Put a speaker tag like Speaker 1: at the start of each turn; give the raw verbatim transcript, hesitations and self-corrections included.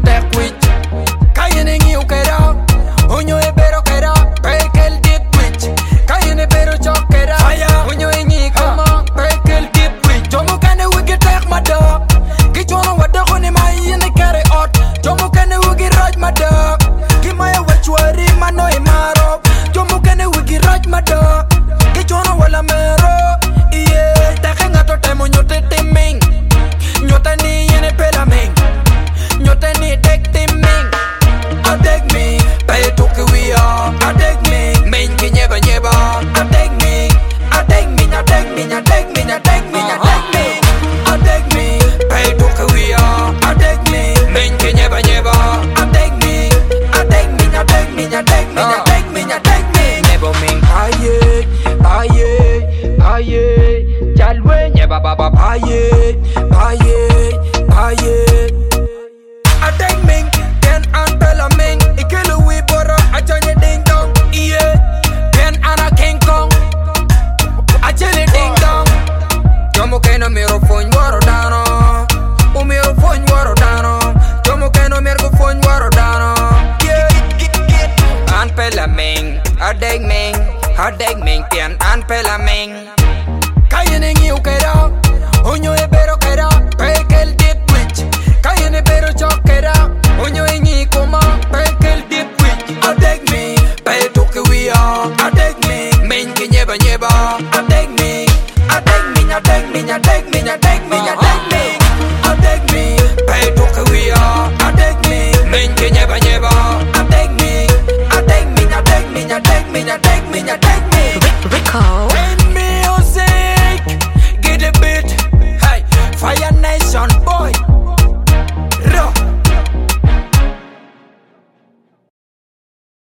Speaker 1: te quit. Kayene ngi ukera, unyo e bero kera, pekel deep witch. Kayene bero chokera, unyo e ngi kama, pekel deep witch. Jomo kane wigi tek mada, kichono wada kone ma yene kare ot. Jomo kane wigi raj mada, kimaya wachwari mano e maro. Jomo kane wigi raj mada, kichono wala mero. Yeah, take ngato temo nyote timing, nyote ni yene pela ming, nyote ni tek tim.